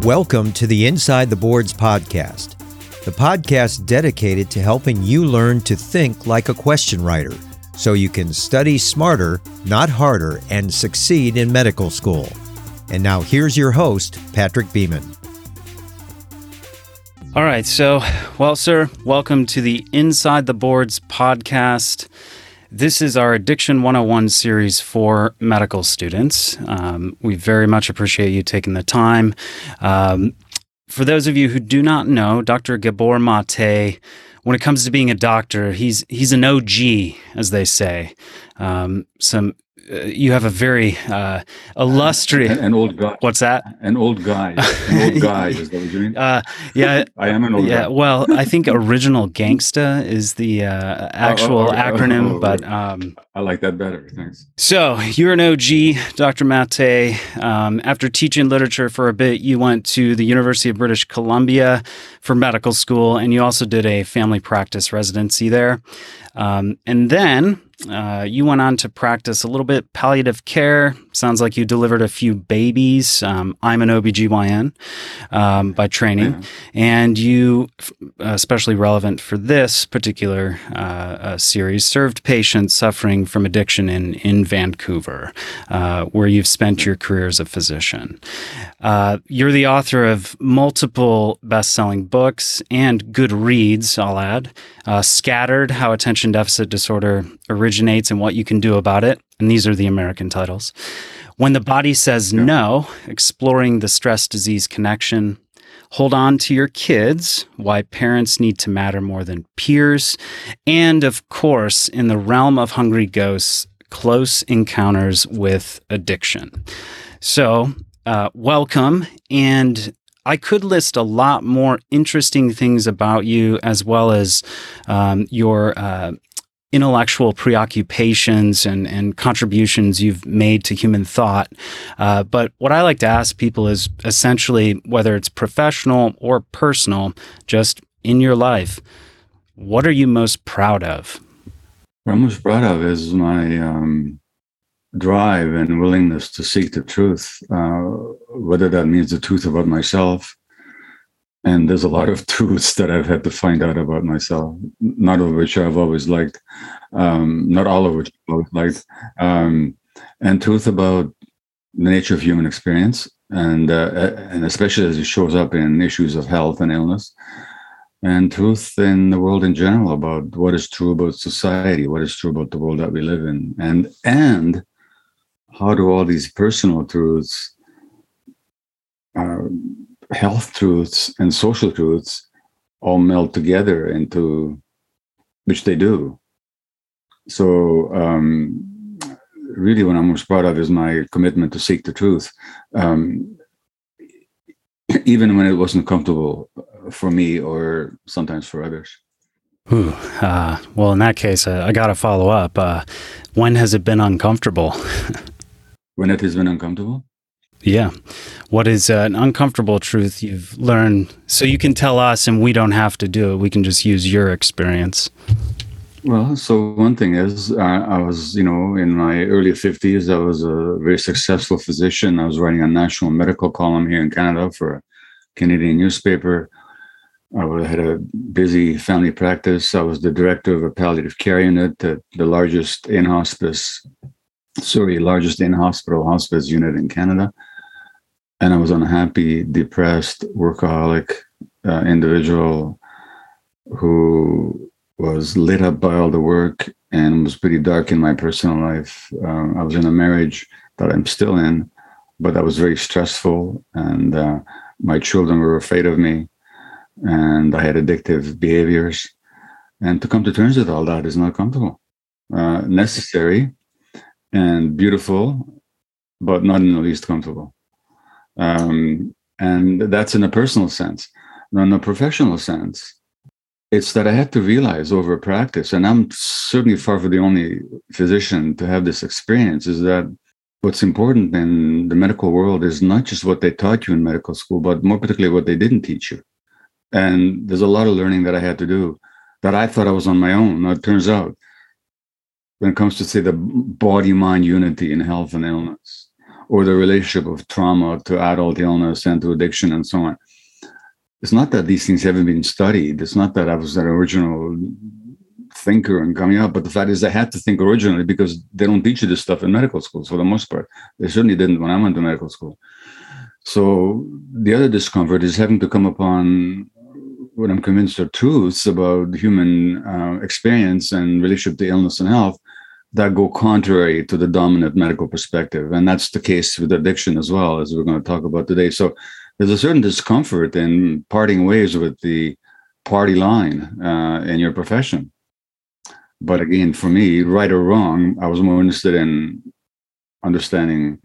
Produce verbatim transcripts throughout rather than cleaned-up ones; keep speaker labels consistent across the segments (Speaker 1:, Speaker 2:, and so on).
Speaker 1: Welcome to the Inside the Boards podcast, the podcast dedicated to helping you learn to think like a question writer so you can study smarter, not harder, and succeed in medical school. And now here's your host, Patrick Beeman.
Speaker 2: All right, so, well, sir, welcome to the Inside the Boards podcast. This is our Addiction one oh one series for medical students. Um, we very much appreciate you taking the time. Um, for those of you who do not know, Doctor Gabor Mate, when it comes to being a doctor, he's he's an O G, as they say. Um, some uh, you have a very uh, illustrious...
Speaker 3: An, an old guy.
Speaker 2: What's that?
Speaker 3: An old guy. An old guy, is that what you mean?
Speaker 2: Uh, yeah.
Speaker 3: I am an old
Speaker 2: yeah,
Speaker 3: guy.
Speaker 2: Well, I think Original Gangsta is the uh, actual
Speaker 3: oh, oh, oh,
Speaker 2: acronym,
Speaker 3: oh, oh,
Speaker 2: but... Um,
Speaker 3: I like that better, thanks.
Speaker 2: So, you're an O G, Doctor Mate. Um, after teaching literature for a bit, you went to the University of British Columbia for medical school, and you also did a family practice residency there. Um, and then... Uh, you went on to practice a little bit palliative care. Sounds like you delivered a few babies. Um, I'm an O B G Y N um, by training. Yeah. And you, especially relevant for this particular uh, uh, series, served patients suffering from addiction in, in Vancouver, uh, where you've spent your career as a physician. Uh, you're the author of multiple best-selling books and good reads, I'll add. Uh, Scattered, How Attention Deficit Disorder Originates and What You Can Do About It. And these are the American titles. When the Body Says
Speaker 3: yeah.
Speaker 2: No, Exploring the Stress-Disease Connection. Hold On to Your Kids, Why Parents Need to Matter More Than Peers. And, of course, in the realm of Hungry Ghosts, Close Encounters with Addiction. So, uh, welcome. And I could list a lot more interesting things about you, as well as um, your uh, intellectual preoccupations and, and contributions you've made to human thought. Uh, but what I like to ask people is essentially, whether it's professional or personal, just in your life, what are you most proud of?
Speaker 3: What I'm most proud of is my um, drive and willingness to seek the truth, uh, whether that means the truth about myself. And there's a lot of truths that I've had to find out about myself, not of which I've always liked, um, not all of which I've always liked, um, and truth about the nature of human experience, and uh, and especially as it shows up in issues of health and illness, and truth in the world in general about what is true about society, what is true about the world that we live in, and and how do all these personal truths, uh, health truths and social truths all meld together into, which they do. So um, really what I'm most proud of is my commitment to seek the truth, um, even when it wasn't comfortable for me or sometimes for others.
Speaker 2: Ooh, uh, well, in that case, uh, I got to follow up. Uh, when has it been uncomfortable?
Speaker 3: When it has been uncomfortable?
Speaker 2: Yeah. What is uh, an uncomfortable truth you've learned so you can tell us and we don't have to do it? We can just use your experience.
Speaker 3: Well, so one thing is, uh, I was, you know, in my early fifties, I was a very successful physician. I was writing a national medical column here in Canada for a Canadian newspaper. I had a busy family practice. I was the director of a palliative care unit at the largest in-hospice, sorry, largest in-hospital hospice unit in Canada. And I was an unhappy, depressed, workaholic uh, individual who was lit up by all the work and was pretty dark in my personal life. Um, I was in a marriage that I'm still in, but that was very stressful. And uh, my children were afraid of me. And I had addictive behaviors. And to come to terms with all that is not comfortable. Uh, necessary and beautiful, but not in the least comfortable. Um, and that's in a personal sense. Now, in a professional sense, it's that I had to realize over practice, and I'm certainly far from the only physician to have this experience, is that what's important in the medical world is not just what they taught you in medical school, but more particularly what they didn't teach you. And there's a lot of learning that I had to do that I thought I was on my own. Now, it turns out, when it comes to, say, the body-mind unity in health and illness, or the relationship of trauma to adult illness and to addiction and so on. It's not that these things haven't been studied. It's not that I was an original thinker and coming up, but the fact is I had to think originally because they don't teach you this stuff in medical schools for the most part. They certainly didn't when I went to medical school. So the other discomfort is having to come upon what I'm convinced are truths about human uh, experience and relationship to illness and health that go contrary to the dominant medical perspective. And that's the case with addiction as well, as we're going to talk about today. So there's a certain discomfort in parting ways with the party line uh, in your profession. But again, for me, right or wrong, I was more interested in understanding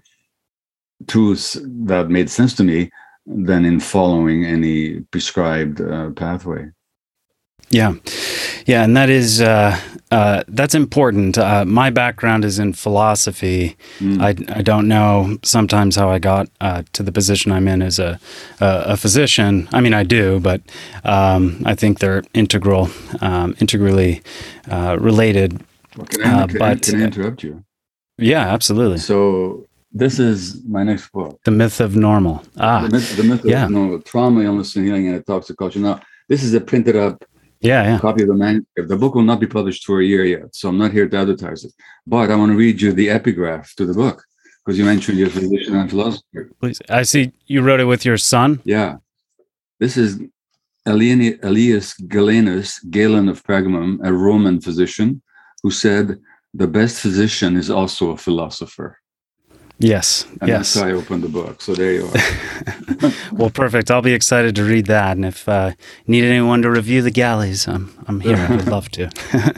Speaker 3: truths that made sense to me than in following any prescribed uh, pathway.
Speaker 2: Yeah. Yeah. And that is, uh, uh, that's important. Uh, my background is in philosophy. Mm. I, I don't know sometimes how I got uh, to the position I'm in as a, a, a physician. I mean, I do, but um, I think they're integral, um, integrally uh, related.
Speaker 3: Well, can, I,
Speaker 2: uh,
Speaker 3: can,
Speaker 2: but,
Speaker 3: can I interrupt you?
Speaker 2: Yeah, absolutely.
Speaker 3: So this is my next book.
Speaker 2: The Myth of Normal. Ah,
Speaker 3: the myth, the myth
Speaker 2: yeah.
Speaker 3: of normal, trauma, illness, and healing, and a toxic culture. Now, this is a printed up
Speaker 2: yeah, yeah.
Speaker 3: copy of the manuscript. The book will not be published for a year yet, so I'm not here to advertise it. But I want to read you the epigraph to the book, because you mentioned your physician and philosopher.
Speaker 2: Please. I see you wrote it with your son.
Speaker 3: Yeah. This is Elian- Elias Galenus, Galen of Pergamum, a Roman physician, who said, the best physician is also a philosopher.
Speaker 2: Yes.
Speaker 3: And
Speaker 2: yes.
Speaker 3: that's how I opened the book. So there you are.
Speaker 2: Well, perfect. I'll be excited to read that. And if uh, need anyone to review the galleys, I'm I'm here. I would love to.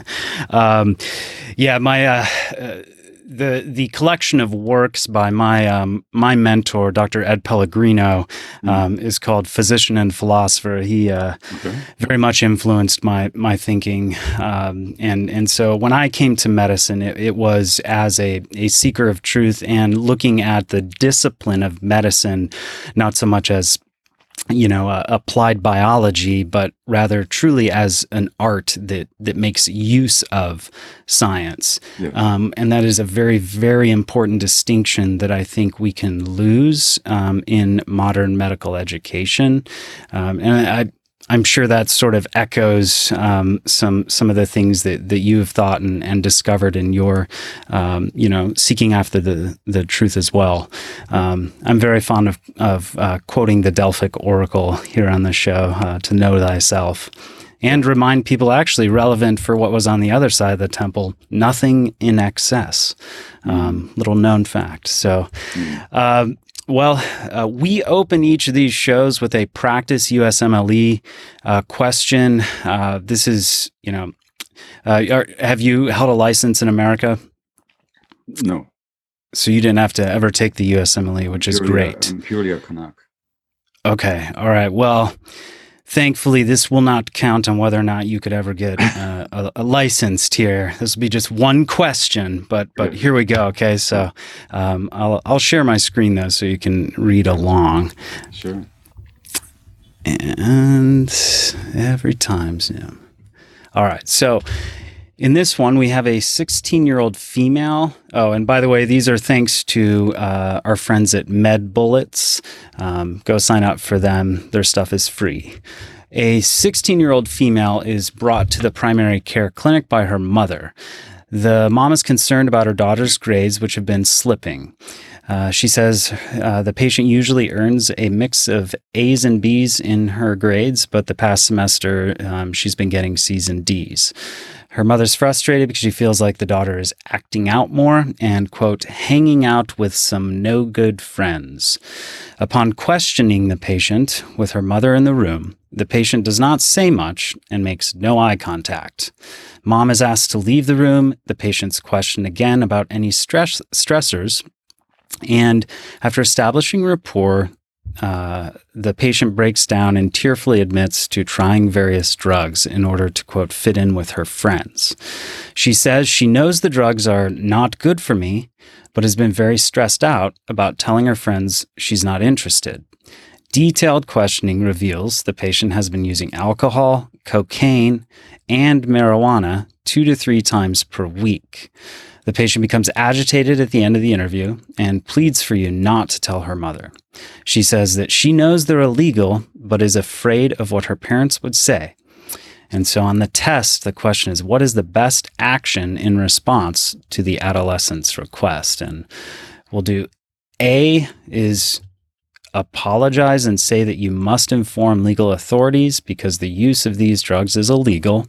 Speaker 2: um, yeah, my uh, uh, the the collection of works by my um, my mentor, Doctor Ed Pellegrino, um, mm. is called Physician and Philosopher. He uh, okay. very much influenced my my thinking, um, and and so when I came to medicine, it, it was as a a seeker of truth and looking at the discipline of medicine, not so much as you know, uh, applied biology, but rather truly as an art that that makes use of science. Yeah. Um, and that is a very, very important distinction that I think we can lose um, in modern medical education. Um, and I, I'm sure that sort of echoes um, some some of the things that, that you've thought and, and discovered in your, um, you know, seeking after the, the truth as well. Um, I'm very fond of, of uh, quoting the Delphic Oracle here on the show, uh, to know thyself, and remind people actually relevant for what was on the other side of the temple, nothing in excess. Um, mm. Little known fact. So, mm. um, Well, uh, we open each of these shows with a practice U S M L E uh, question. Uh, this is, you know, uh, are, have you held a license in America?
Speaker 3: No.
Speaker 2: So you didn't have to ever take the U S M L E, which is
Speaker 3: purely
Speaker 2: great.
Speaker 3: A, I'm purely a Canuck.
Speaker 2: Okay. All right. Well, thankfully, this will not count on whether or not you could ever get uh, a, a licensed here. This will be just one question, but but here we go. Okay, so um, I'll I'll share my screen though, so you can read along.
Speaker 3: Sure.
Speaker 2: And every time, yeah. All right. So in this one, we have a sixteen-year-old female. Oh, and by the way, these are thanks to uh, our friends at Med Bullets. Um, go sign up for them. Their stuff is free. A sixteen-year-old female is brought to the primary care clinic by her mother. The mom is concerned about her daughter's grades, which have been slipping. Uh, she says uh, the patient usually earns a mix of A's and B's in her grades, but the past semester um, she's been getting C's and D's. Her mother's frustrated because she feels like the daughter is acting out more and, quote, hanging out with some no-good friends. Upon questioning the patient with her mother in the room, the patient does not say much and makes no eye contact. Mom is asked to leave the room. The patient's questioned again about any stress stressors. And after establishing rapport, Uh, the patient breaks down and tearfully admits to trying various drugs in order to, quote, fit in with her friends. She says she knows the drugs are not good for me, but has been very stressed out about telling her friends she's not interested. Detailed questioning reveals the patient has been using alcohol, cocaine, and marijuana two to three times per week. The patient becomes agitated at the end of the interview and pleads for you not to tell her mother. She says that she knows they're illegal, but is afraid of what her parents would say. And so on the test, the question is, what is the best action in response to the adolescent's request? And we'll do A is apologize and say that you must inform legal authorities because the use of these drugs is illegal.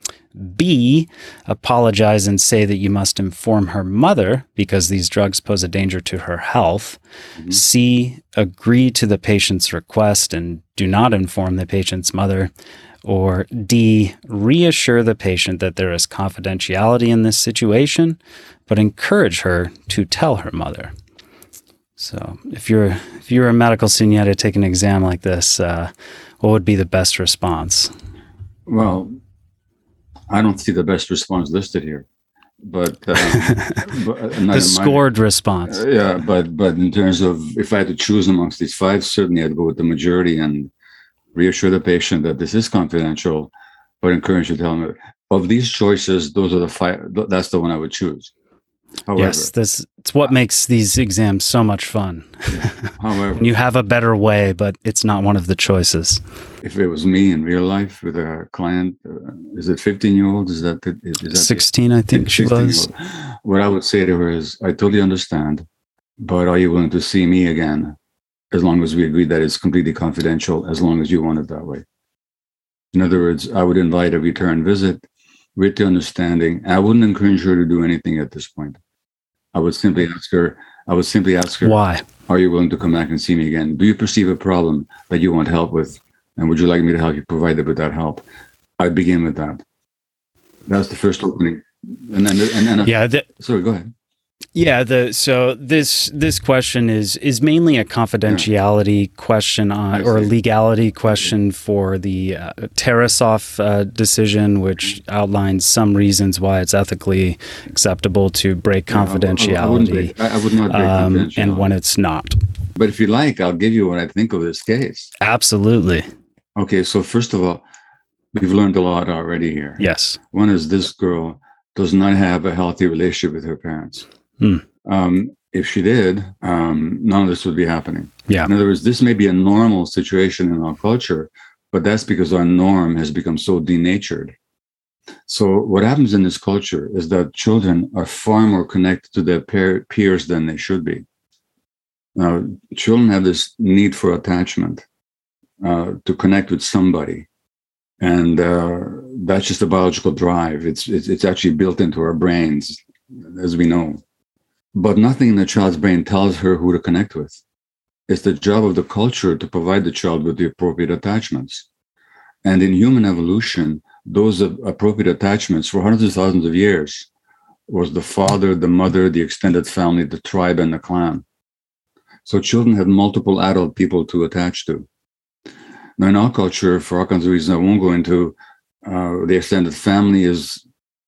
Speaker 2: B, apologize and say that you must inform her mother because these drugs pose a danger to her health. Mm-hmm. C, agree to the patient's request and do not inform the patient's mother. Or D, reassure the patient that there is confidentiality in this situation, but encourage her to tell her mother. So if you're if you're a medical student, you had to take an exam like this, uh, what would be the best response?
Speaker 3: Well, I don't see the best response listed here, but, uh, but
Speaker 2: the scored response.
Speaker 3: Uh, yeah, but but in terms of if I had to choose amongst these five, certainly I'd go with the majority and reassure the patient that this is confidential, but encourage you to tell them. Of these choices, those are the five. That's the one I would choose. However,
Speaker 2: yes, this it's what makes these exams so much fun.
Speaker 3: However,
Speaker 2: you have a better way, but it's not one of the choices.
Speaker 3: If it was me in real life with a client, uh, is it fifteen year old? Is that, is that
Speaker 2: sixteen? I think she was.
Speaker 3: What I would say to her is, I totally understand, but are you willing to see me again? As long as we agree that it's completely confidential, as long as you want it that way. In other words, I would invite a return visit with the understanding. I wouldn't encourage her to do anything at this point. I would simply ask her, I would simply ask her,
Speaker 2: why?
Speaker 3: Are you willing to come back and see me again? Do you perceive a problem that you want help with? And would you like me to help you provide it with that help? I'd begin with that. That's the first opening. And then, and then,
Speaker 2: yeah. The,
Speaker 3: sorry, go ahead.
Speaker 2: Yeah, the so this this question is is mainly a confidentiality yeah. question on, or a legality question for the uh, Tarasov uh, decision, which outlines some reasons why it's ethically acceptable to break yeah, confidentiality. I, I, break, I, I would not break um, confidentiality. And when it's not.
Speaker 3: But if you like, I'll give you what I think of this case.
Speaker 2: Absolutely.
Speaker 3: Okay, so first of all, we've learned a lot already here.
Speaker 2: Yes.
Speaker 3: One is this girl does not have a healthy relationship with her parents.
Speaker 2: Hmm.
Speaker 3: Um, if she did, um, none of this would be happening.
Speaker 2: Yeah.
Speaker 3: In other words, this may be a normal situation in our culture, but that's because our norm has become so denatured. So what happens in this culture is that children are far more connected to their peer- peers than they should be. Now, children have this need for attachment, uh, to connect with somebody. And uh, that's just a biological drive. It's, it's, it's actually built into our brains, as we know. But nothing in the child's brain tells her who to connect with. It's the job of the culture to provide the child with the appropriate attachments. And in human evolution, those appropriate attachments for hundreds of thousands of years was the father, the mother, the extended family, the tribe, and the clan. So children had multiple adult people to attach to. Now, in our culture, for all kinds of reasons I won't go into, uh, the extended family is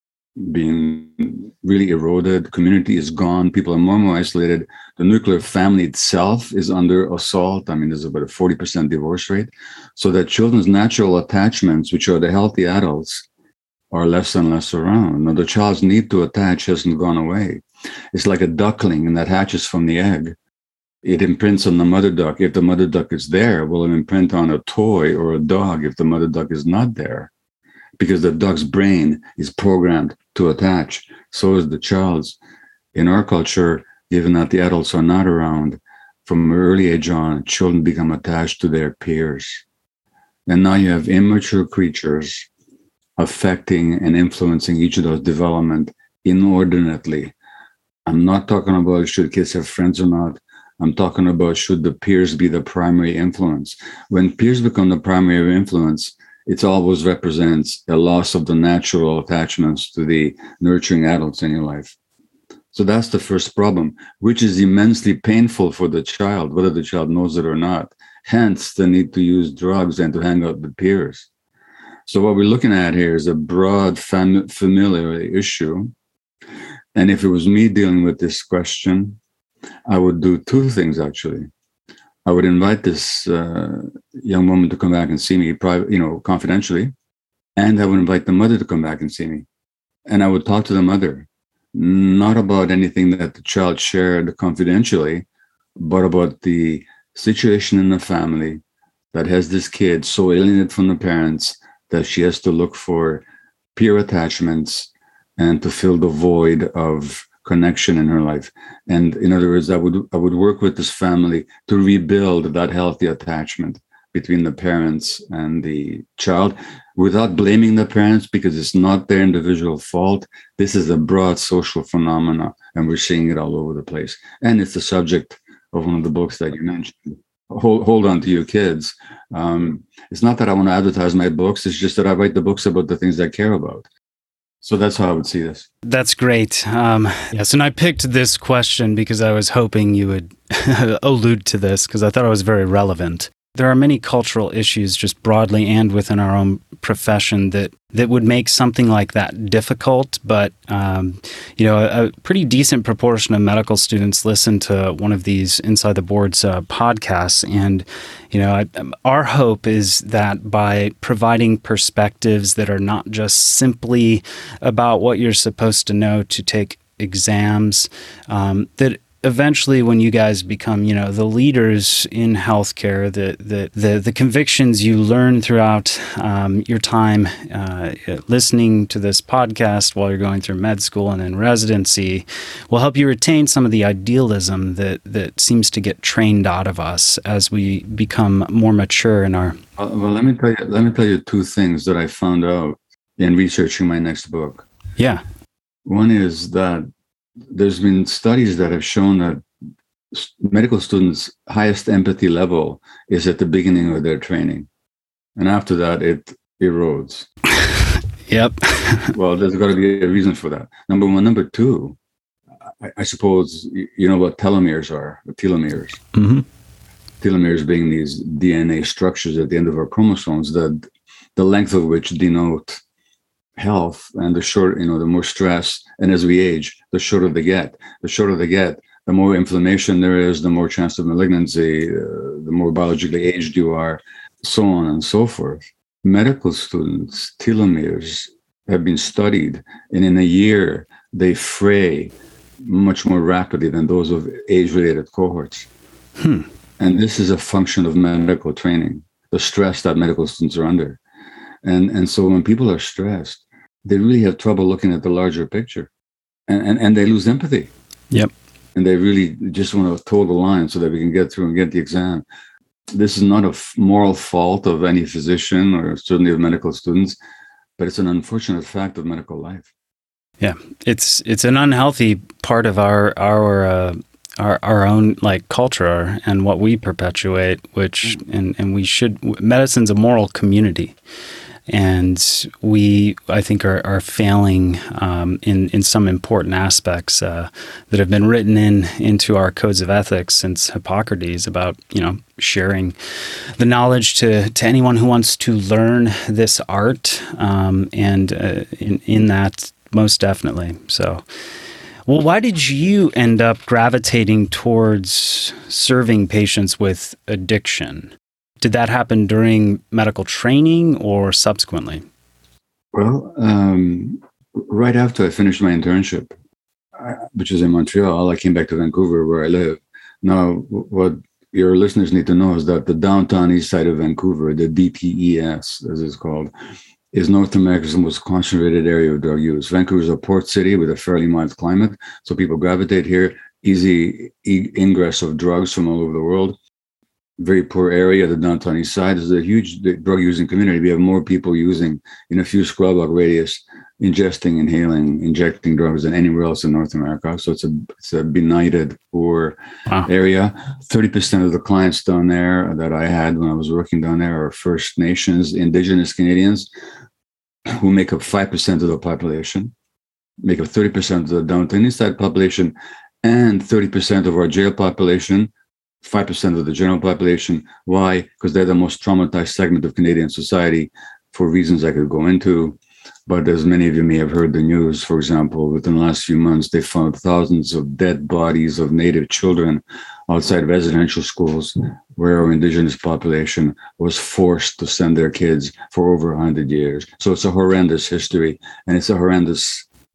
Speaker 3: being really eroded. Community is gone. People are more and more isolated. The nuclear family itself is under assault. I mean, there's about a forty percent divorce rate. So that children's natural attachments, which are the healthy adults, are less and less around. Now, the child's need to attach hasn't gone away. It's like a duckling that hatches from the egg. It imprints on the mother duck. If the mother duck is there, will it imprint on a toy or a dog if the mother duck is not there? Because the duck's brain is programmed to attach. So is the child's. In our culture, given that the adults are not around, from an early age on, children become attached to their peers. And now you have immature creatures affecting and influencing each of those development inordinately. I'm not talking about should kids have friends or not. I'm talking about should the peers be the primary influence. When peers become the primary influence, it always represents a loss of the natural attachments to the nurturing adults in your life. So that's the first problem, which is immensely painful for the child, whether the child knows it or not. Hence, the need to use drugs and to hang out with peers. So what we're looking at here is a broad fam- familiar issue. And if it was me dealing with this question, I would do two things, actually. I would invite this uh, young woman to come back and see me, private, you know, confidentially, and I would invite the mother to come back and see me. And I would talk to the mother not about anything that the child shared confidentially, but about the situation in the family that has this kid so alienated from the parents that she has to look for peer attachments and to fill the void of connection in her life. And in other words, I would I would work with this family to rebuild that healthy attachment between the parents and the child without blaming the parents, because it's not their individual fault. This is a broad social phenomena, and we're seeing it all over the place. And it's the subject of one of the books that you mentioned. Hold, hold on to your kids. Um, it's not that I want to advertise my books. It's just that I write the books about the things I care about. So that's how I would see this.
Speaker 2: That's great. Um, yes, and I picked this question because I was hoping you would allude to this, because I thought it was very relevant. There are many cultural issues just broadly and within our own profession that, that would make something like that difficult. But, um, you know, a, a pretty decent proportion of medical students listen to one of these Inside the Boards uh, podcasts. And, you know, I, our hope is that by providing perspectives that are not just simply about what you're supposed to know to take exams, um, that eventually, when you guys become, you know, the leaders in healthcare, the the the, the convictions you learn throughout um, your time uh, listening to this podcast while you're going through med school and in residency will help you retain some of the idealism that that seems to get trained out of us as we become more mature in our.
Speaker 3: Uh, well, let me tell you. Let me tell you two things that I found out in researching my next book.
Speaker 2: Yeah.
Speaker 3: One is that there's been studies that have shown that medical students' highest empathy level is at the beginning of their training. And after that, it erodes.
Speaker 2: Yep.
Speaker 3: Well, there's got to be a reason for that. Number one. Number two, I, I suppose you know what telomeres are, the telomeres.
Speaker 2: Mm-hmm.
Speaker 3: Telomeres being these D N A structures at the end of our chromosomes, that the length of which denote health, and the short, you know, the more stress, and as we age, the shorter they get. The shorter they get, the more inflammation there is, the more chance of malignancy, uh, the more biologically aged you are, so on and so forth. Medical students' telomeres have been studied, and in a year, they fray much more rapidly than those of age-related cohorts.
Speaker 2: Hmm.
Speaker 3: And this is a function of medical training, the stress that medical students are under. And, and so when people are stressed, they really have trouble looking at the larger picture, and, and, and they lose empathy.
Speaker 2: Yep.
Speaker 3: And they really just want to toe the line so that we can get through and get the exam. This is not a f- moral fault of any physician or certainly of medical students, but it's an unfortunate fact of medical life.
Speaker 2: Yeah, it's it's an unhealthy part of our our uh, our our own like culture and what we perpetuate, which and and we should. Medicine's a moral community. And we, I think, are, are failing um, in, in some important aspects uh, that have been written in into our codes of ethics since Hippocrates about, you know, sharing the knowledge to, to anyone who wants to learn this art. Um, and uh, in, in that, most definitely. So, well, why did you end up gravitating towards serving patients with addiction? Did that happen during medical training or subsequently?
Speaker 3: Well, um, right after I finished my internship, which is in Montreal, I came back to Vancouver where I live. Now, what your listeners need to know is that the downtown east side of Vancouver, the D T E S, as it's called, is North America's most concentrated area of drug use. Vancouver is a port city with a fairly mild climate, so people gravitate here, easy e- ingress of drugs from all over the world. Very poor area, the downtown east side is a huge drug using community. We have more people using in a few square block radius, ingesting, inhaling, injecting drugs than anywhere else in North America. So it's a it's a benighted, poor wow. area. thirty percent of the clients down there that I had when I was working down there are First Nations, Indigenous Canadians, who make up five percent of the population, make up thirty percent of the downtown east side population, and thirty percent of our jail population, five percent of the general population. Why? Because they're the most traumatized segment of Canadian society for reasons I could go into. But as many of you may have heard the news, for example, within the last few months, they found thousands of dead bodies of Native children outside residential schools where our Indigenous population was forced to send their kids for over one hundred years. So it's a horrendous history, and it's a horrendous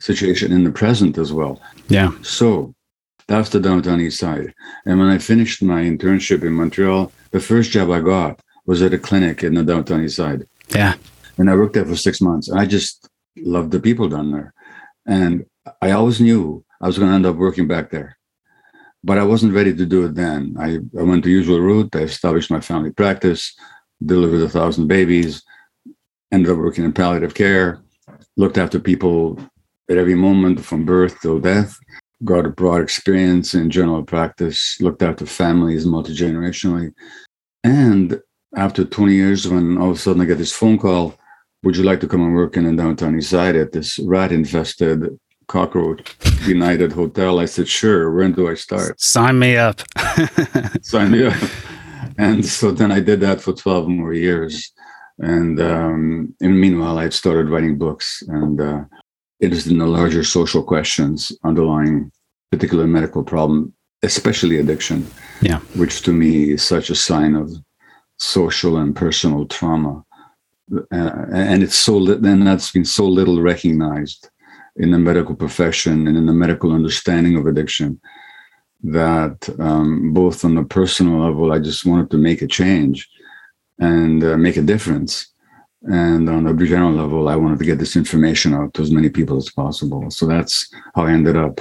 Speaker 3: situation in the present as well.
Speaker 2: Yeah.
Speaker 3: So that's the downtown east side. And when I finished my internship in Montreal, the first job I got was at a clinic in the downtown east side.
Speaker 2: Yeah.
Speaker 3: And I worked there for six months. I just loved the people down there. And I always knew I was going to end up working back there. But I wasn't ready to do it then. I, I went the usual route. I established my family practice, delivered a thousand babies, ended up working in palliative care, looked after people at every moment from birth till death, got a broad experience in general practice, looked after families multi-generationally. And after twenty years, when all of a sudden I get this phone call, would you like to come and work in the downtown east side at this rat-infested cockroach United Hotel? I said, sure. When do I start?
Speaker 2: Sign me up.
Speaker 3: Sign me up. And so then I did that for twelve more years. And, um, and meanwhile, I started writing books and uh, interested in the larger social questions underlying particular medical problem, especially addiction,
Speaker 2: yeah,
Speaker 3: which to me is such a sign of social and personal trauma. Uh, and it's so lit- and that's been so little recognized in the medical profession and in the medical understanding of addiction that um, both on the personal level, I just wanted to make a change and uh, make a difference. And on a general level, I wanted to get this information out to as many people as possible. So that's how I ended up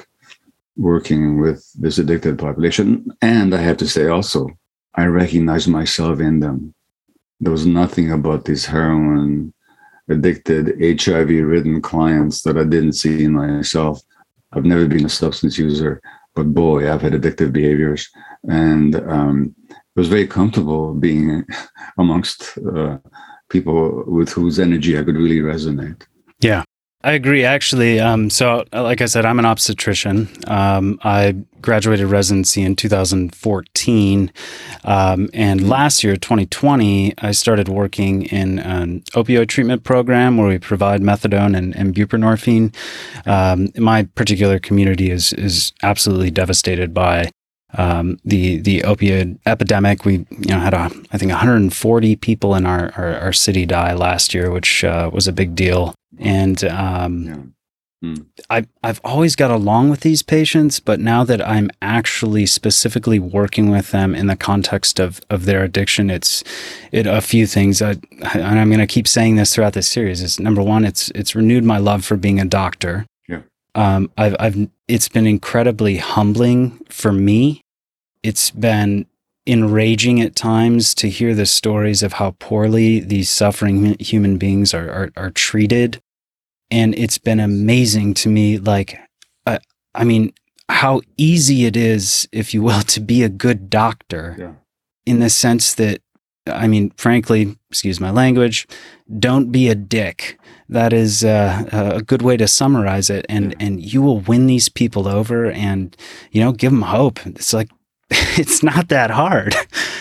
Speaker 3: working with this addicted population. And I have to say also, I recognize myself in them. There was nothing about these heroin addicted, H I V-ridden clients that I didn't see in myself. I've never been a substance user, but boy, I've had addictive behaviors. And um, it was very comfortable being amongst uh, people with whose energy I could really resonate.
Speaker 2: Yeah, I agree, actually. Um, so, like I said, I'm an obstetrician. Um, I graduated residency in two thousand fourteen. Um, and last year, twenty twenty, I started working in an opioid treatment program where we provide methadone and, and buprenorphine. Um, my particular community is is absolutely devastated by Um, the the opioid epidemic. We you know had a, I think one hundred forty people in our, our, our city die last year, which uh, was a big deal. And um,
Speaker 3: Yeah. Mm.
Speaker 2: I I've always got along with these patients, but now that I'm actually specifically working with them in the context of of their addiction, it's it a few things. I, and I'm going to keep saying this throughout this series. Is number one, it's it's renewed my love for being a doctor.
Speaker 3: Yeah.
Speaker 2: Um, I've I've it's been incredibly humbling for me. It's been enraging at times to hear the stories of how poorly these suffering human beings are are, are treated. And it's been amazing to me, like, uh, I mean, how easy it is, if you will, to be a good doctor.
Speaker 3: Yeah.
Speaker 2: In the sense that, I mean, frankly, excuse my language, don't be a dick. That is uh, a good way to summarize it. And,
Speaker 3: Yeah.
Speaker 2: and you will win these people over and, you know, give them hope. It's like, it's not that hard.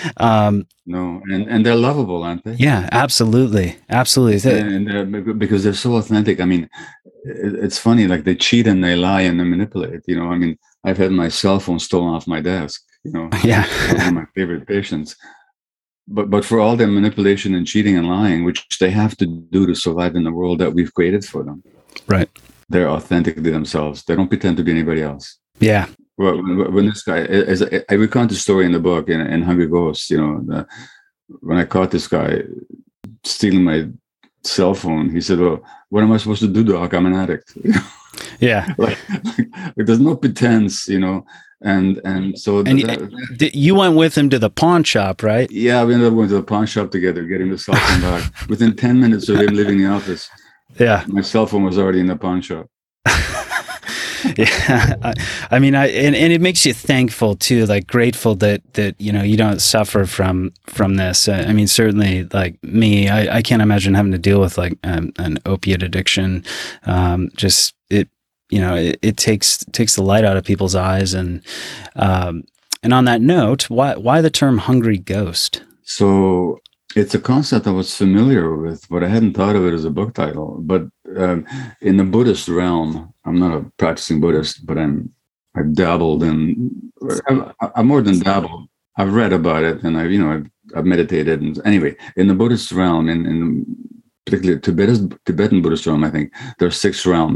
Speaker 2: Um,
Speaker 3: No, and, and they're lovable, aren't they?
Speaker 2: yeah, absolutely. Absolutely.
Speaker 3: And uh, because they're so authentic. I mean, it, it's funny, like they cheat and they lie and they manipulate, you know. I mean, I've had my cell phone stolen off my desk, you know.
Speaker 2: Yeah.
Speaker 3: One of my favorite patients. But but for all their manipulation and cheating and lying, which they have to do to survive in the world that we've created for them.
Speaker 2: Right.
Speaker 3: They're authentic to themselves. They don't pretend to be anybody else.
Speaker 2: Yeah.
Speaker 3: Well, when, when this guy, as I, I recount the story in the book in, in Hungry Ghosts, you know, the, when I caught this guy stealing my cell phone, he said, "Well, what am I supposed to do, doc? I'm an addict."
Speaker 2: Yeah.
Speaker 3: like, like, like, there's no pretense, you know, and and so
Speaker 2: And
Speaker 3: that,
Speaker 2: you, you went with him to the pawn shop, right?
Speaker 3: yeah, we ended up going to the pawn shop together, getting the cell phone back. Within ten minutes of him leaving the office,
Speaker 2: Yeah.
Speaker 3: my cell phone was already in the pawn shop.
Speaker 2: Yeah, I, I mean, I and, and it makes you thankful too, like grateful that that you know you don't suffer from from this. Uh, I mean, certainly, like me, I, I can't imagine having to deal with like um, an opiate addiction. Um, just it, you know, it, it takes takes the light out of people's eyes. And um, and on that note, why why the term "hungry ghost"?
Speaker 3: So it's a concept I was familiar with, but I hadn't thought of it as a book title. But um, in the Buddhist realm, I'm not a practicing Buddhist, but I'm I've dabbled in. I'm, I'm more than dabbled. I've read about it, and I've you know I've, I've meditated. And anyway, in the Buddhist realm, in, in particularly Tibetan Tibetan Buddhist realm, I think there are six realms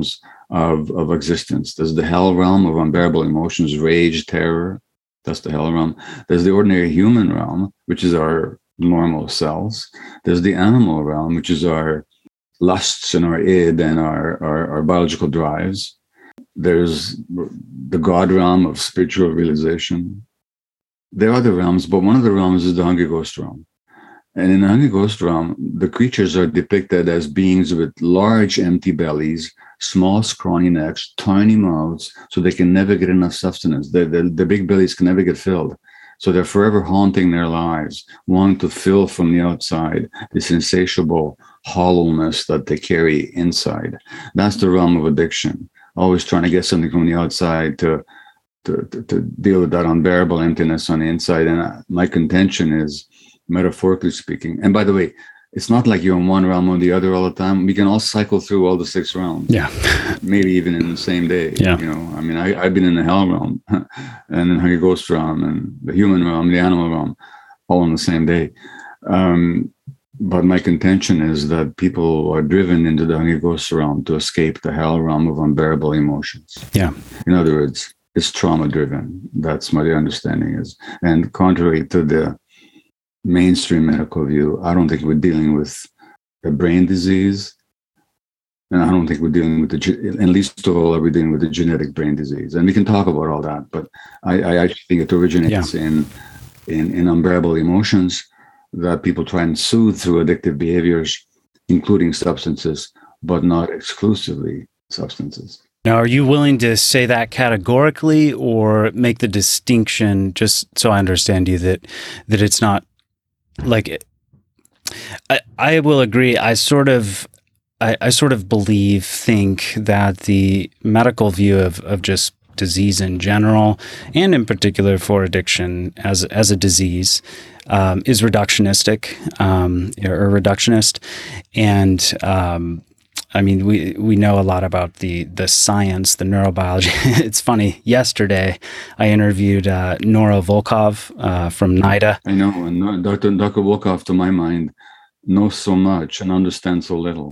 Speaker 3: of, of existence. There's the hell realm of unbearable emotions, rage, terror. That's the hell realm. There's the ordinary human realm, which is our normal selves. There's the animal realm, which is our lusts and our id and our, our, our biological drives. There's the God realm of spiritual realization. There are other realms, but one of the realms is the Hungry Ghost realm. And in the Hungry Ghost realm, the creatures are depicted as beings with large empty bellies, small scrawny necks, tiny mouths, so they can never get enough sustenance. The, the, the big bellies can never get filled. So they're forever haunting their lives, wanting to fill from the outside this insatiable hollowness that they carry inside. That's the realm of addiction. Always trying to get something from the outside to, to, to, to deal with that unbearable emptiness on the inside. And my contention is, metaphorically speaking, and by the way, it's not like you're in one realm or the other all the time. We can all cycle through all the six realms.
Speaker 2: Yeah.
Speaker 3: Maybe even in the same day.
Speaker 2: Yeah.
Speaker 3: You know, I mean, I, I've been in the hell realm and then Hungry Ghost realm and the human realm, the animal realm, all in the same day. Um, but my contention is that people are driven into the Hungry Ghost realm to escape the hell realm of unbearable emotions.
Speaker 2: Yeah.
Speaker 3: In other words, it's trauma driven. That's my understanding is. And contrary to the mainstream medical view, I don't think we're dealing with a brain disease, and I don't think we're dealing with the, at least of all, are we dealing with a genetic brain disease. And we can talk about all that, but I, I actually think it originates yeah. in, in in unbearable emotions that people try and soothe through addictive behaviors, including substances, but not exclusively substances.
Speaker 2: Now, are you willing to say that categorically, or make the distinction, just so I understand you, that that it's not like, I, I will agree. I sort of, I, I sort of believe, think that the medical view of, of just disease in general, and in particular for addiction as, as a disease, um, is reductionistic, um, or reductionist. And, um, I mean, we, we know a lot about the, the science, the neurobiology. It's funny. Yesterday, I interviewed uh, Nora Volkov uh, from NIDA.
Speaker 3: I know, and Doctor Doctor Volkov, to my mind, knows so much and understands so little.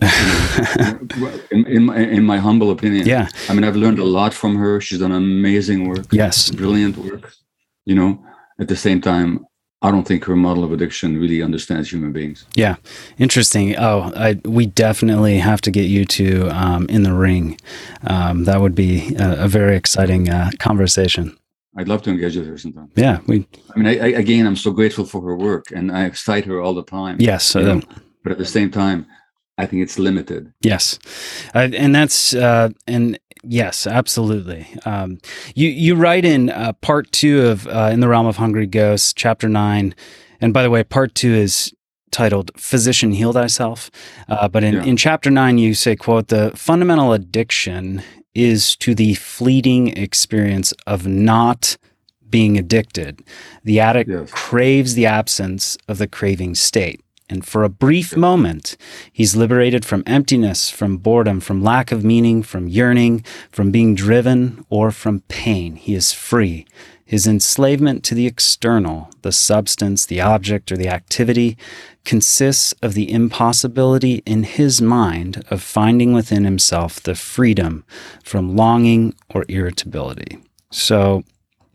Speaker 3: in, in, my, in my humble opinion,
Speaker 2: yeah.
Speaker 3: I mean, I've learned a lot from her. She's done amazing work.
Speaker 2: Yes,
Speaker 3: brilliant work. You know, at the same time, I don't think her model of addiction really understands human beings.
Speaker 2: Yeah. Interesting. Oh, I, we definitely have to get you two um, in the ring. Um, that would be a, a very exciting uh, conversation.
Speaker 3: I'd love to engage with her sometime.
Speaker 2: Yeah. We.
Speaker 3: I mean, I, I, again, I'm so grateful for her work, and I cite her all the time.
Speaker 2: Yes.
Speaker 3: You know? But at the same time, I think it's limited.
Speaker 2: Yes. Uh, and that's, uh, and yes, absolutely. Um, you, you write in uh, part two of uh, In the Realm of Hungry Ghosts, chapter nine. And by the way, part two is titled Physician Heal Thyself. Uh, but in, yeah. in chapter nine, you say, quote, the fundamental addiction is to the fleeting experience of not being addicted. The addict yes. craves the absence of the craving state. And for a brief moment, he's liberated from emptiness, from boredom, from lack of meaning, from yearning, from being driven, or from pain. He is free. His enslavement to the external, the substance, the object, or the activity, consists of the impossibility in his mind of finding within himself the freedom from longing or irritability. So,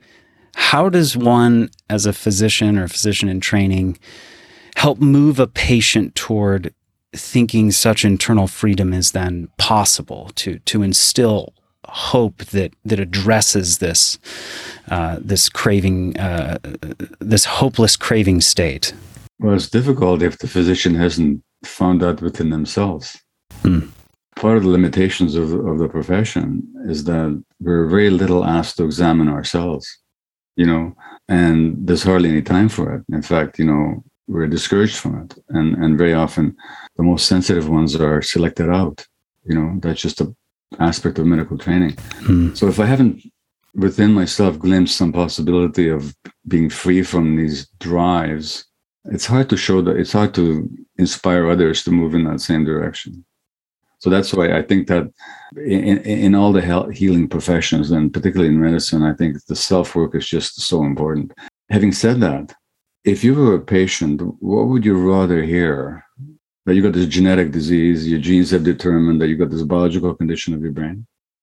Speaker 2: how does one, as a physician or physician in training, help move a patient toward thinking such internal freedom is then possible, to to instill hope that that addresses this uh, this craving, uh, this hopeless craving state?
Speaker 3: Well, it's difficult if the physician hasn't found that within themselves.
Speaker 2: Mm.
Speaker 3: Part of the limitations of, of the profession is that we're very little asked to examine ourselves, you know, and there's hardly any time for it. In fact, you know, we're discouraged from it. And, and very often the most sensitive ones are selected out. You know, that's just an aspect of medical training.
Speaker 2: Mm.
Speaker 3: So if I haven't within myself glimpsed some possibility of being free from these drives, it's hard to show that, it's hard to inspire others to move in that same direction. So that's why I think that in, in all the health, healing professions, and particularly in medicine, I think the self-work is just so important. Having said that, if you were a patient, what would you rather hear? That you got this genetic disease, your genes have determined that you got this biological condition of your brain?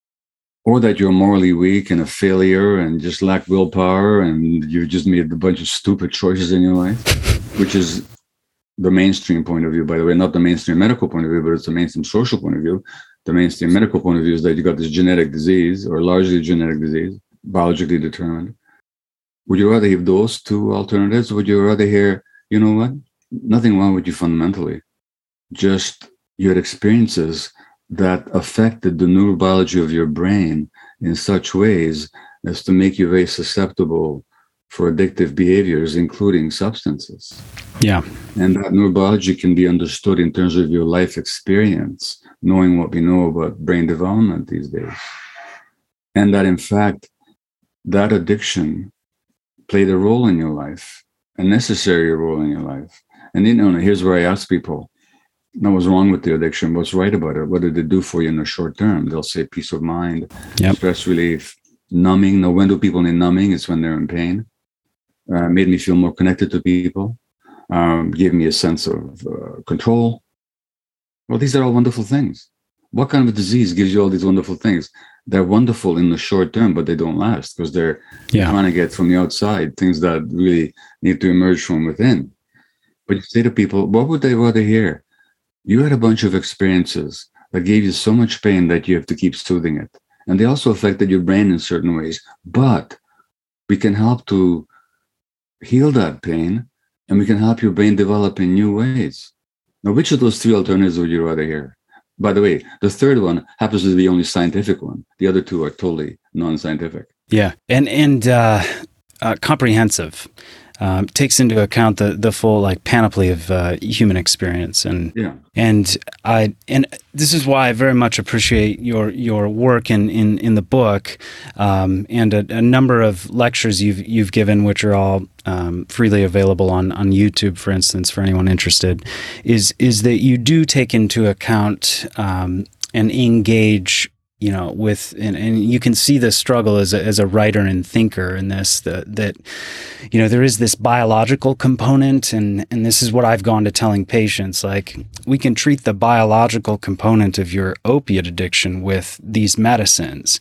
Speaker 3: or that you're morally weak and a failure and just lack willpower and you just made a bunch of stupid choices in your life, which is the mainstream point of view, by the way, not the mainstream medical point of view, but it's the mainstream social point of view. The mainstream medical point of view is that you got this genetic disease, or largely genetic disease, biologically determined. Would you rather have those two alternatives? Or would you rather hear, you know what, nothing wrong with you fundamentally, just your experiences that affected the neurobiology of your brain in such ways as to make you very susceptible for addictive behaviors, including substances.
Speaker 2: Yeah.
Speaker 3: And that neurobiology can be understood in terms of your life experience, knowing what we know about brain development these days. And that, in fact, that addiction played a role in your life, a necessary role in your life. And you know, here's where I ask people, now, what's wrong with the addiction? What's right about it? What did it do for you in the short term? They'll say peace of mind, yep. stress relief, numbing. Now, when do people need numbing? It's when they're in pain. Uh, made me feel more connected to people. Um, gave me a sense of uh, control. Well, these are all wonderful things. What kind of a disease gives you all these wonderful things? They're wonderful in the short term, but they don't last because they're yeah. trying to get from the outside things that really need to emerge from within. But you say to people, what would they rather hear? You had a bunch of experiences that gave you so much pain that you have to keep soothing it. And they also affected your brain in certain ways. But we can help to heal that pain, and we can help your brain develop in new ways. Now, which of those three alternatives would you rather hear? By the way, the third one happens to be the only scientific one. The other two are totally non-scientific.
Speaker 2: Yeah, and and uh, uh, comprehensive. Um, takes into account the the full like panoply of uh, human experience, and
Speaker 3: yeah.
Speaker 2: and I and this is why I very much appreciate your your work in in, in the book, um, and a, a number of lectures you've you've given, which are all um, freely available on on YouTube, for instance, for anyone interested. Is is that you do take into account um, and engage. You know, with and, and you can see the struggle as a, as a writer and thinker in this that that you know there is this biological component, and and this is what I've gone to telling patients, like we can treat the biological component of your opiate addiction with these medicines,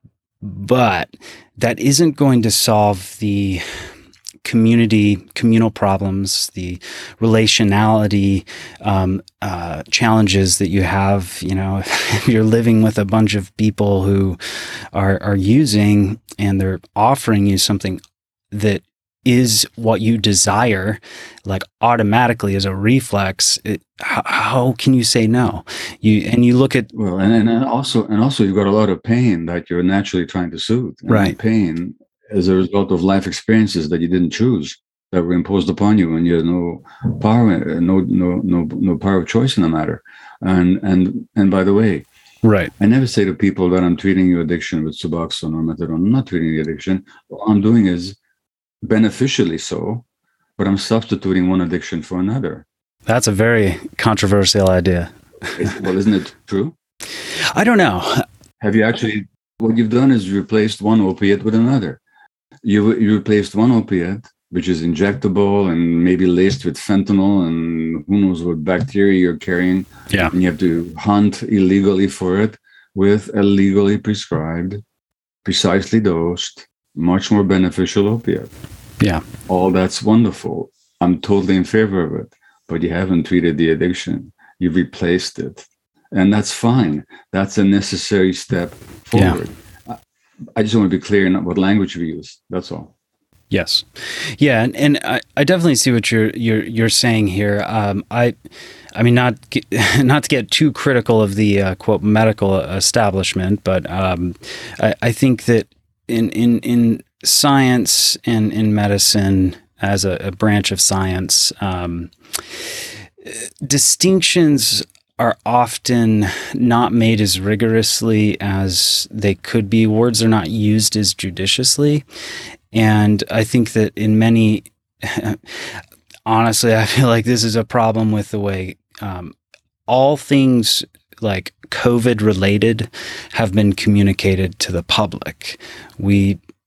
Speaker 2: but that isn't going to solve the community, communal problems, the relationality um, uh, challenges that you have. You know, if you're living with a bunch of people who are are using and they're offering you something that is what you desire, like automatically as a reflex, it, how, how can you say no? You and you look at
Speaker 3: well, and, and also and also you've got a lot of pain that you're naturally trying to soothe. And
Speaker 2: right,
Speaker 3: pain as a result of life experiences that you didn't choose, that were imposed upon you, and you had no power, no no no no power of choice in the matter. And and and by the way,
Speaker 2: right,
Speaker 3: I never say to people that I'm treating your addiction with Suboxone or methadone. I'm not treating the addiction. All I'm doing is beneficially so, but I'm substituting one addiction for another.
Speaker 2: That's a very controversial idea.
Speaker 3: Well, isn't it true?
Speaker 2: I don't know.
Speaker 3: Have you actually? What you've done is replaced one opiate with another. You, you replaced one opiate, which is injectable and maybe laced with fentanyl and who knows what bacteria you're carrying.
Speaker 2: Yeah.
Speaker 3: And you have to hunt illegally for it, with a legally prescribed, precisely dosed, much more beneficial opiate.
Speaker 2: Yeah.
Speaker 3: All that's wonderful. I'm totally in favor of it. But you haven't treated the addiction. You've replaced it. And that's fine. That's a necessary step forward. Yeah. I just want to be clear in what language we use. That's all.
Speaker 2: Yes, yeah, and, and I, I definitely see what you're you're you're saying here. Um, I, I mean, not not to get too critical of the uh, quote medical establishment, but um, I, I think that in in in science and in medicine as a, a branch of science, um, distinctions are often not made as rigorously as they could be. Words are not used as judiciously. And I think that in many, honestly, I feel like this is a problem with the way um, all things like COVID related have been communicated to the public. We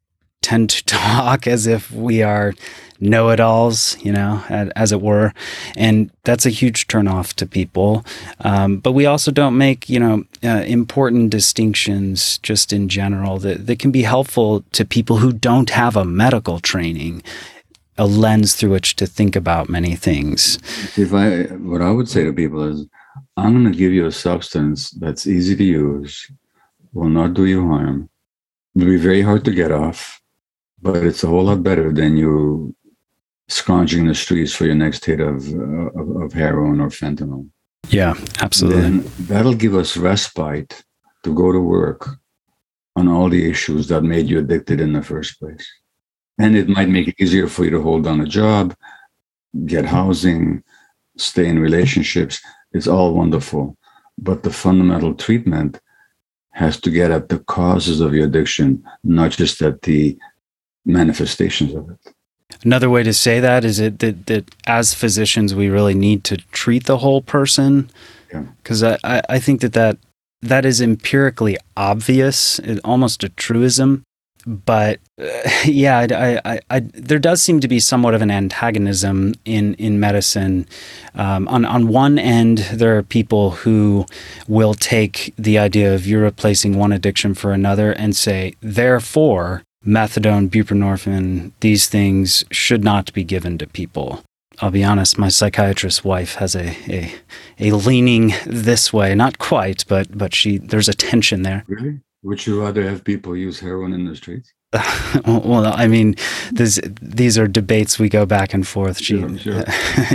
Speaker 2: tend to talk as if we are know-it-alls, you know, as it were. And that's a huge turnoff to people. Um, but we also don't make, you know, uh, important distinctions just in general that, that can be helpful to people who don't have a medical training, a lens through which to think about many things.
Speaker 3: If I, what I would say to people is, I'm going to give you a substance that's easy to use, will not do you harm, will be very hard to get off, but it's a whole lot better than you scrounging the streets for your next hit of, uh, of, of heroin or fentanyl.
Speaker 2: Yeah, absolutely.
Speaker 3: Then that'll give us respite to go to work on all the issues that made you addicted in the first place. And it might make it easier for you to hold on a job, get housing, stay in relationships. It's all wonderful. But the fundamental treatment has to get at the causes of your addiction, not just at the manifestations of it.
Speaker 2: Another way to say that is it, that, that as physicians, we really need to treat the whole person. Because yeah. I, I think that, that that is empirically obvious, almost a truism. But uh, yeah, I, I, I, there does seem to be somewhat of an antagonism in, in medicine. Um, on, on one end, there are people who will take the idea of you replacing one addiction for another and say, therefore, methadone, buprenorphine, these things should not be given to people. I'll be honest, my psychiatrist wife has a, a, a leaning this way. Not quite, but but she there's a tension there.
Speaker 3: Really? Would you rather have people use heroin in the streets?
Speaker 2: Well, I mean, this, these are debates we go back and forth. She,
Speaker 3: sure, sure.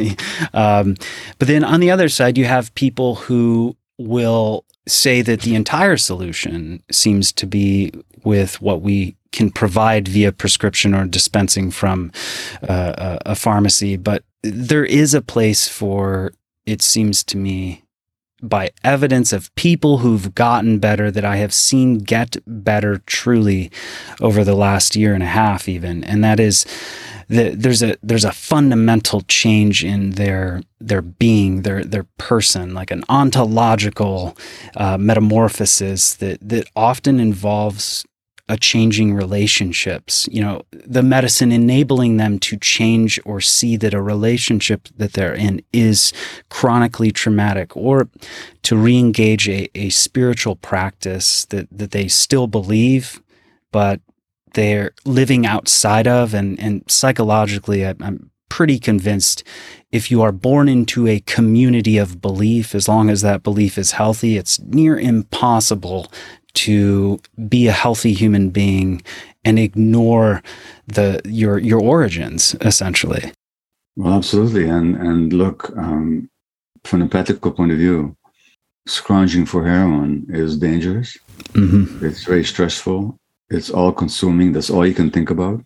Speaker 2: um, but then on the other side, you have people who will say that the entire solution seems to be with what we can provide via prescription or dispensing from uh, a, a pharmacy. But there is a place for, it seems to me, by evidence of people who've gotten better, that I have seen get better truly over the last year and a half even. And that is that there's a there's a fundamental change in their their being, their their person, like an ontological uh, metamorphosis that that often involves a changing relationships, you know, the medicine enabling them to change or see that a relationship that they're in is chronically traumatic, or to re-engage a, a spiritual practice that, that they still believe, but they're living outside of. And, and psychologically, I, I'm pretty convinced if you are born into a community of belief, as long as that belief is healthy, it's near impossible to be a healthy human being and ignore the your your origins, essentially.
Speaker 3: Well, absolutely. And and look, um, from a practical point of view, scrounging for heroin is dangerous. Mm-hmm. It's very stressful. It's all consuming. That's all you can think about.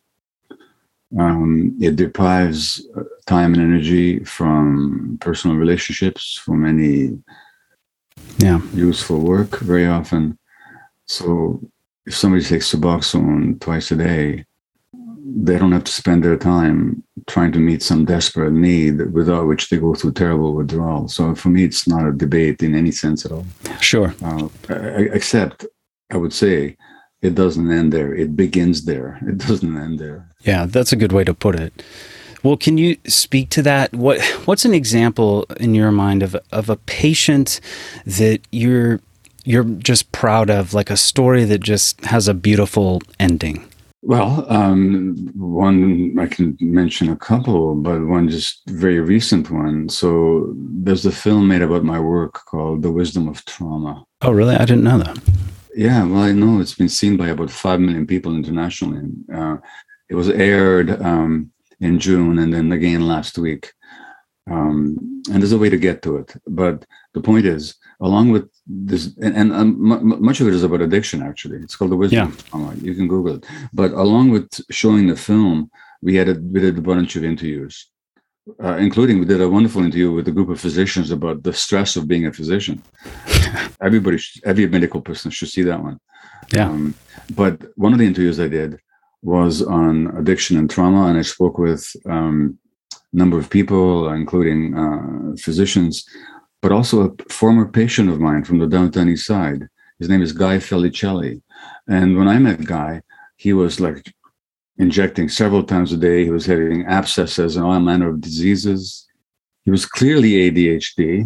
Speaker 3: Um, it deprives time and energy from personal relationships, from any yeah. useful work very often. So if somebody takes Suboxone twice a day, they don't have to spend their time trying to meet some desperate need without which they go through terrible withdrawal. So for me, it's not a debate in any sense at all.
Speaker 2: Sure.
Speaker 3: Uh, except, I would say, it doesn't end there. It begins there. It doesn't end there.
Speaker 2: Yeah, that's a good way to put it. Well, can you speak to that? What What's an example in your mind of of a patient that you're you're just proud of, like a story that just has a beautiful ending?
Speaker 3: Well, um, one, I can mention a couple, but one just very recent one. So there's a film made about my work called The Wisdom of Trauma.
Speaker 2: Oh, really? I didn't know that.
Speaker 3: Yeah, well, I know it's been seen by about five million people internationally. Uh, it was aired um, in June and then again last week. Um, and there's a way to get to it. But the point is, along with this, and, and um, m- much of it is about addiction, actually. It's called The Wisdom yeah. of Trauma. You can Google it. But along with showing the film, we had a, we did a bunch of interviews, uh, including we did a wonderful interview with a group of physicians about the stress of being a physician. Everybody, should, every medical person should see that one.
Speaker 2: Yeah.
Speaker 3: Um, but one of the interviews I did was on addiction and trauma, and I spoke with um, a number of people, including uh, physicians, but also a former patient of mine from the Downtown East Side. His name is Guy Felicelli. And when I met Guy, he was like injecting several times a day. He was having abscesses and all manner of diseases. He was clearly A D H D.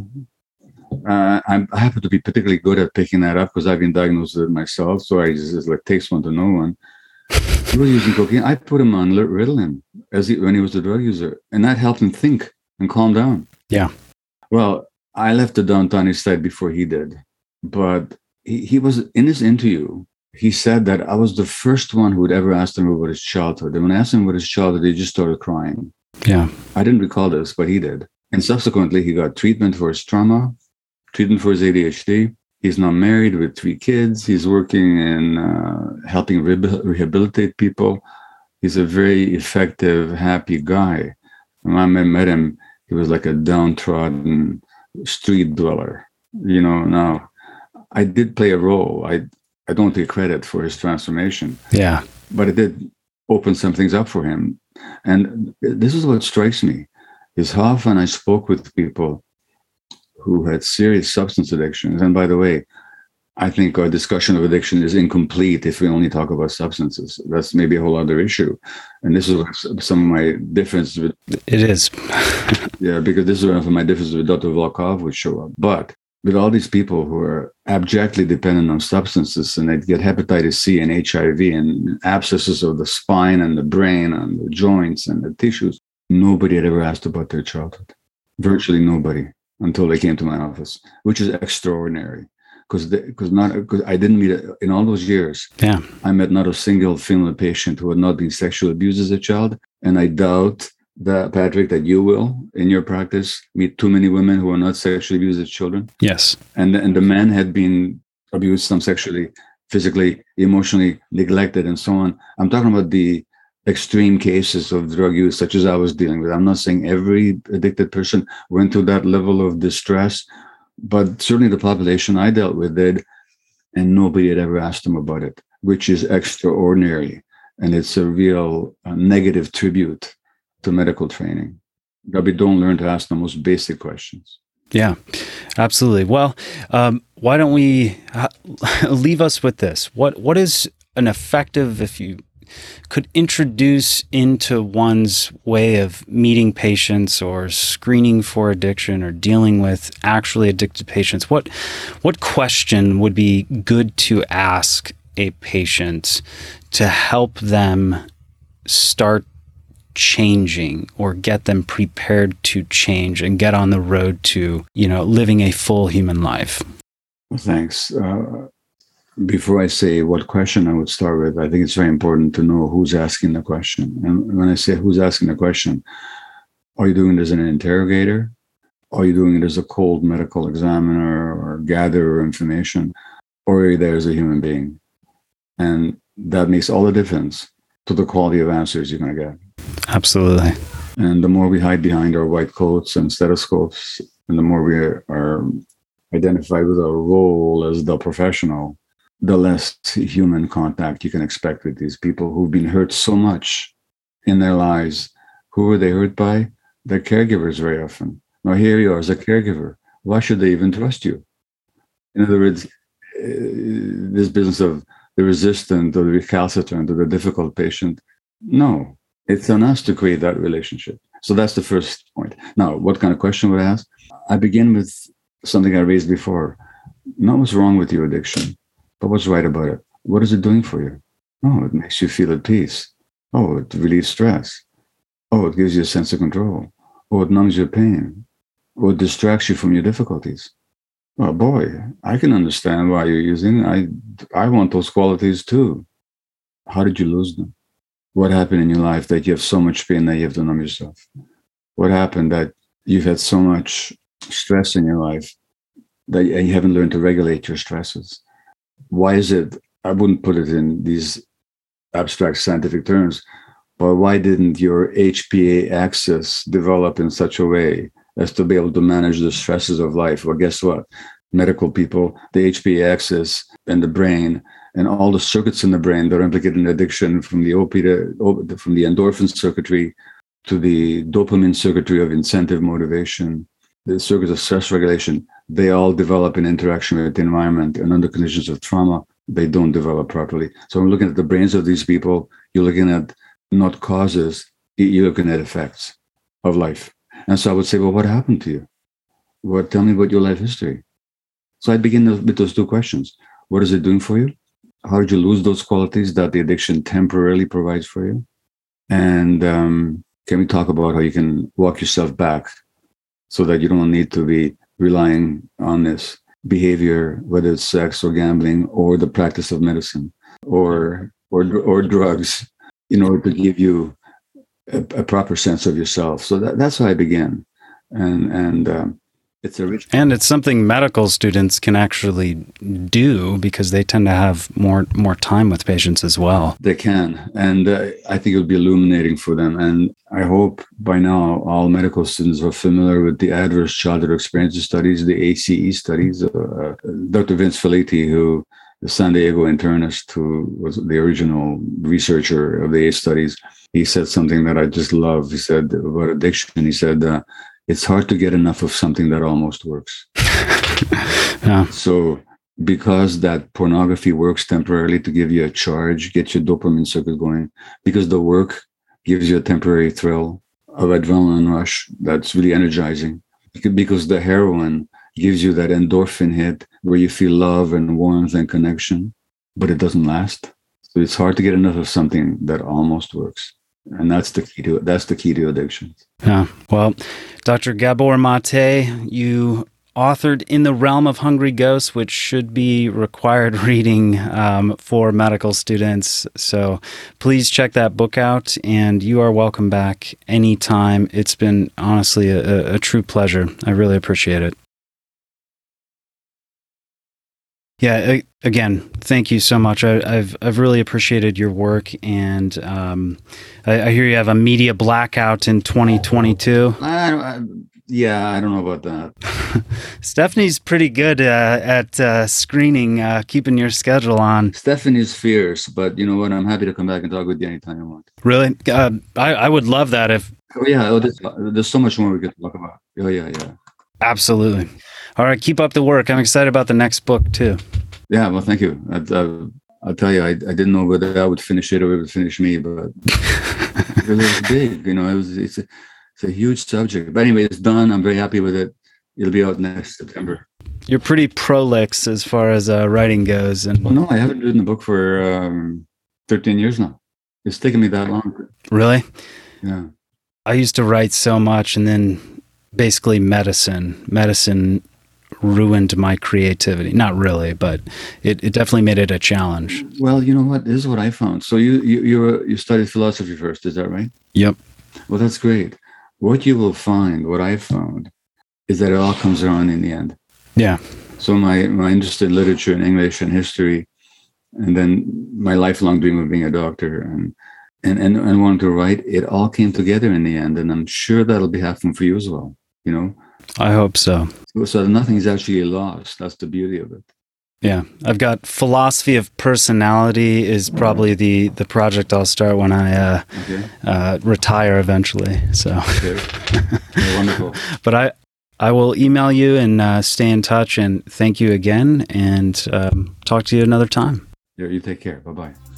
Speaker 3: Uh, I'm, I happen to be particularly good at picking that up because I've been diagnosed with it myself. So I just, it's like takes one to know one. He was using cocaine. I put him on Ritalin as he, when he was a drug user, and that helped him think and calm down.
Speaker 2: Yeah.
Speaker 3: Well, I left the downtown east side before he did, but he, he was in his interview. He said that I was the first one who would ever ask him about his childhood. And when I asked him about his childhood, he just started crying.
Speaker 2: Yeah.
Speaker 3: I didn't recall this, but he did. And subsequently, he got treatment for his trauma, treatment for his A D H D. He's now married with three kids. He's working in uh, helping re- rehabilitate people. He's a very effective, happy guy. When I met him, he was like a downtrodden street dweller. You know, now I did play a role. I I don't take credit for his transformation.
Speaker 2: Yeah.
Speaker 3: But it did open some things up for him. And this is what strikes me, is how often I spoke with people who had serious substance addictions. And by the way, I think our discussion of addiction is incomplete if we only talk about substances. That's maybe a whole other issue. And this is some of my difference with...
Speaker 2: It is.
Speaker 3: Yeah, because this is where my difference with Doctor Volkov would show up. But with all these people who are abjectly dependent on substances and they get hepatitis C and H I V and abscesses of the spine and the brain and the joints and the tissues, nobody had ever asked about their childhood. Virtually nobody, until they came to my office, which is extraordinary. Because because not because I didn't meet a, in all those years.
Speaker 2: Yeah,
Speaker 3: I met not a single female patient who had not been sexually abused as a child, and I doubt that, Patrick, that you will in your practice meet too many women who are not sexually abused as children.
Speaker 2: Yes,
Speaker 3: and and the men had been abused, some sexually, physically, emotionally neglected, and so on. I'm talking about the extreme cases of drug use, such as I was dealing with. I'm not saying every addicted person went through that level of distress. But certainly the population I dealt with did, and nobody had ever asked them about it, which is extraordinary. And it's a real uh, negative tribute to medical training, that we don't learn to ask the most basic questions.
Speaker 2: Yeah, absolutely. Well, um, why don't we uh, leave us with this? What What is an effective, if you could introduce into one's way of meeting patients or screening for addiction or dealing with actually addicted patients, what what question would be good to ask a patient to help them start changing or get them prepared to change and get on the road to, you know, living a full human life?
Speaker 3: Thanks. Uh, Before I say what question I would start with, I think it's very important to know who's asking the question. And when I say who's asking the question, are you doing it as an interrogator? Are you doing it as a cold medical examiner or gatherer of information? Or are you there as a human being? And that makes all the difference to the quality of answers you're going to get.
Speaker 2: Absolutely.
Speaker 3: And the more we hide behind our white coats and stethoscopes, and the more we are identified with our role as the professional, the less human contact you can expect with these people who've been hurt so much in their lives. Who are they hurt by? Their caregivers very often. Now here you are as a caregiver. Why should they even trust you? In other words, this business of the resistant or the recalcitrant or the difficult patient, no, it's on us to create that relationship. So that's the first point. Now, what kind of question would I ask? I begin with something I raised before. Not what's wrong with your addiction, but what's right about it? What is it doing for you? Oh, it makes you feel at peace. Oh, it relieves stress. Oh, it gives you a sense of control. Oh, it numbs your pain. Oh, it distracts you from your difficulties. Oh, boy, I can understand why you're using it. I, I want those qualities too. How did you lose them? What happened in your life that you have so much pain that you have to numb yourself? What happened that you've had so much stress in your life that you haven't learned to regulate your stresses? Why is it, I wouldn't put it in these abstract scientific terms, but why didn't your H P A axis develop in such a way as to be able to manage the stresses of life? Well, guess what? Medical people, the H P A axis and the brain and all the circuits in the brain that are implicated in addiction, from the opiate, from the endorphin circuitry to the dopamine circuitry of incentive motivation, the circuits of stress regulation, they all develop in interaction with the environment, and under conditions of trauma, they don't develop properly. So I'm looking at the brains of these people. You're looking at not causes. You're looking at effects of life. And so I would say, well, what happened to you? What? Tell me about your life history. So I begin with those two questions. What is it doing for you? How did you lose those qualities that the addiction temporarily provides for you? And um, can we talk about how you can walk yourself back so that you don't need to be relying on this behavior, whether it's sex or gambling or the practice of medicine or or or drugs, in order to give you a, a proper sense of yourself. So that, that's how I began. And and um, it's a rich
Speaker 2: and it's something medical students can actually do because they tend to have more more time with patients as well.
Speaker 3: They can, and uh, I think it'll be illuminating for them. And I hope by now all medical students are familiar with the Adverse Childhood Experiences Studies, the A C E studies. Uh, Doctor Vince Felitti, who the San Diego internist, who was the original researcher of the A C E studies, he said something that I just love. He said about addiction. He said. Uh, It's hard to get enough of something that almost works. Yeah. So because that pornography works temporarily to give you a charge, get your dopamine circuit going, because the work gives you a temporary thrill of adrenaline rush that's really energizing, because the heroin gives you that endorphin hit where you feel love and warmth and connection, but it doesn't last. So it's hard to get enough of something that almost works. And that's the key to it. That's the key to addiction.
Speaker 2: Yeah. Well, Doctor Gabor Mate, you authored In the Realm of Hungry Ghosts, which should be required reading um, for medical students. So please check that book out, and you are welcome back anytime. It's been honestly a, a true pleasure. I really appreciate it. Yeah, again, thank you so much. I, I've I've really appreciated your work, and um, I, I hear you have a media blackout in twenty twenty-two.
Speaker 3: I, I, yeah, I don't know about that.
Speaker 2: Stephanie's pretty good uh, at uh, screening, uh, keeping your schedule on.
Speaker 3: Stephanie's fierce, but you know what? I'm happy to come back and talk with you anytime you want.
Speaker 2: Really? Uh, I, I would love that if...
Speaker 3: Oh, yeah, oh, there's, there's so much more we could talk about. Oh, yeah, yeah.
Speaker 2: Absolutely. All right, keep up the work. I'm excited about the next book, too.
Speaker 3: Yeah, well, thank you. I, I, I'll tell you, I, I didn't know whether I would finish it or it would finish me, but it was big, you know, it was, it's, a, it's a huge subject. But anyway, it's done. I'm very happy with it. It'll be out next September.
Speaker 2: You're pretty prolix as far as uh, writing goes. And
Speaker 3: well, no, I haven't written a book for um, thirteen years now. It's taken me that long.
Speaker 2: Really?
Speaker 3: Yeah.
Speaker 2: I used to write so much, and then basically medicine. Medicine ruined my creativity. Not really, but it, it definitely made it a challenge.
Speaker 3: Well, you know what? This is what I found. So you you you, were, you studied philosophy first, is that right?
Speaker 2: Yep.
Speaker 3: Well, that's great. What you will find, what I found, is that it all comes around in the end.
Speaker 2: Yeah.
Speaker 3: So my, my interest in literature and English and history, and then my lifelong dream of being a doctor and and and, and wanting to write, it all came together in the end. And I'm sure that'll be happening for you as well, you know?
Speaker 2: I hope so.
Speaker 3: So, so nothing is actually lost. That's the beauty of it.
Speaker 2: Yeah. I've got Philosophy of Personality is probably the, the project I'll start when I uh, okay. uh, retire eventually. So
Speaker 3: okay. Wonderful.
Speaker 2: But I, I will email you and uh, stay in touch, and thank you again, and um, talk to you another time.
Speaker 3: Yeah, you take care. Bye-bye.